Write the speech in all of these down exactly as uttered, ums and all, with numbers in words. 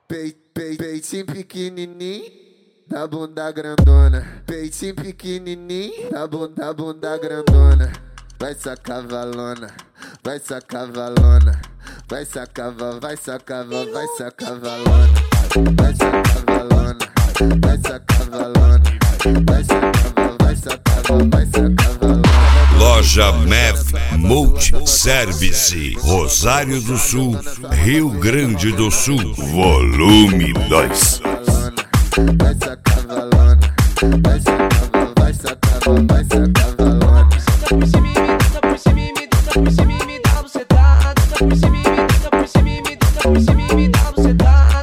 Pei, pei, peitinho pequenininho, da bunda grandona. Peitinho pequenininho, da bunda, bunda grandona. Vai sacar valona, vai sacar valona. Vai sacar, vai sacar, vai sacar valona. Vai sacar valona, vai sacar valona. Vai sacar, vai sacar, vai sacar valona. Loja Mef Multiservice, Rosário do Sul, Rio Grande do Sul, volume dois. Vai sacar valona, vai sacar, vai sacar, vai sacar valona. Senta por cima e me deita por cima e me deita por cima e me dá bucetada. Senta por cima e me deita por cima e me deita por cima e me dá bucetada.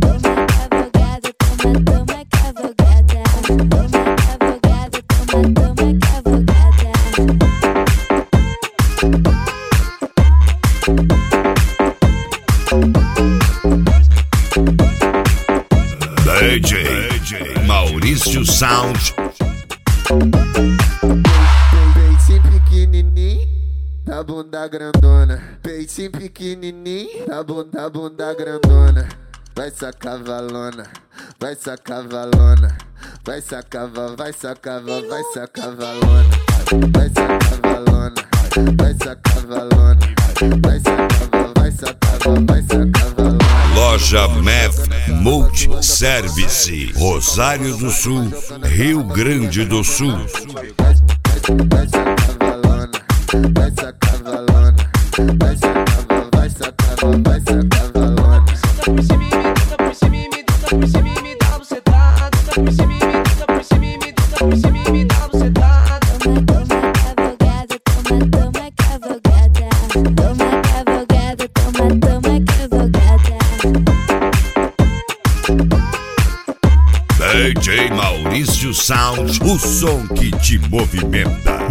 Toma cavalgada, toma cavalgada, toma, toma cavalgada. D J Maurício Sound. Peitinho pequenininho, da bunda grandona. Peitinho pequenininho, da bunda, bunda grandona. Vai sacar valona, vai sacar valona. Vai sacar, vai sacar, vai sacar valona. Vai sacar valona, vai sacar valona. Vai sacar, vai sacar, vai sacar valona. Loja Mef Multiservice, Rosário do Sul, Rio Grande do Sul. Vai sacar valona, vai sacar valona. Vai sacar, vai sacar, vai sacar valona. Senta por cima e me deita por cima e me deita por cima e me dá bucetada. Senta por cima e me deita por cima e me deita por cima e me dá bucetada. Toma, toma cavalgada, toma cavalgada, toma, toma cavalgada. D J Maurício Sound, o som que te movimenta.